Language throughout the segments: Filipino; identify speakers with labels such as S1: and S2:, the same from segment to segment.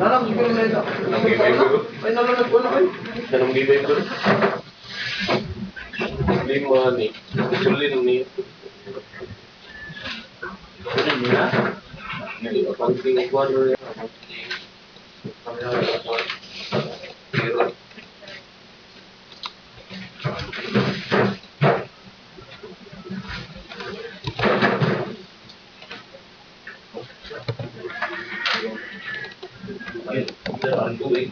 S1: Nalang siguro na ito. Ay, nalang nagpuan ako eh.
S2: Dalam gibay ko. Lima ni. Sulin ni.
S1: Sulin niya?
S2: Accounting ko ano rin. Ang tuwing.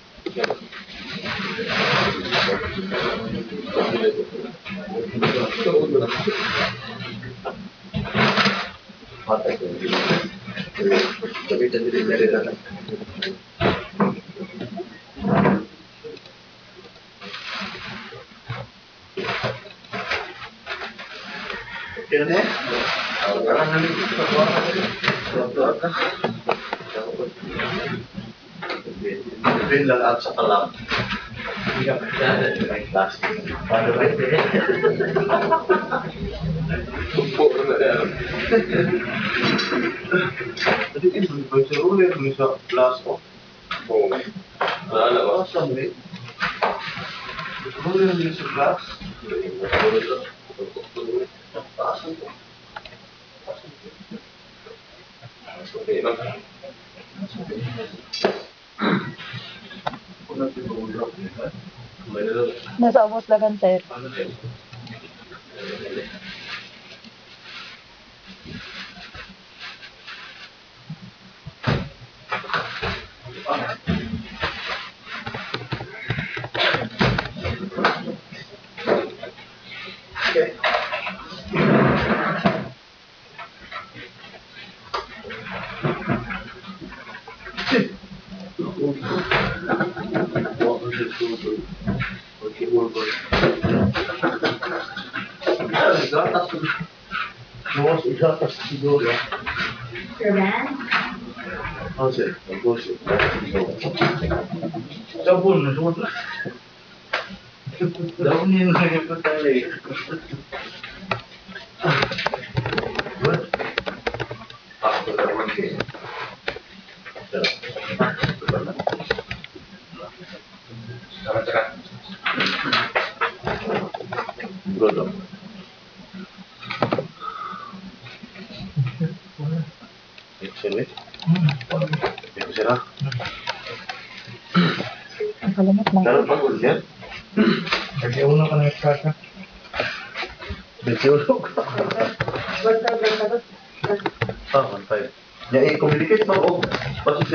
S1: Kaya na eh. Parang namin sa buwan ka. Pin lang at sa kalam. Hindi ka masyadad yung may class. Paano ba ito eh?
S2: Tumpo na yan.
S1: Jadi kan beli sa ruler, beli sa class o.
S2: Oo. Naalala ko.
S1: Awesome eh. Ruler, beli sa class. Awesome po.
S2: Okay lang.
S3: Nasa ubos lagan, sir.
S1: Okay. Gatas. Gawas gatas siguro. Oh, sir. Gawas. Sabon na sabon. Daunin na yung patay. What? Ako naman kayo. Saka. Good. Excellent. Ito sila.
S3: Ang kalimot lang.
S1: Dapat pagod yan.
S4: Kasi uno ka na eksaka.
S1: Betsiulog. Ah, 1.5. Ya, i-communicate mo.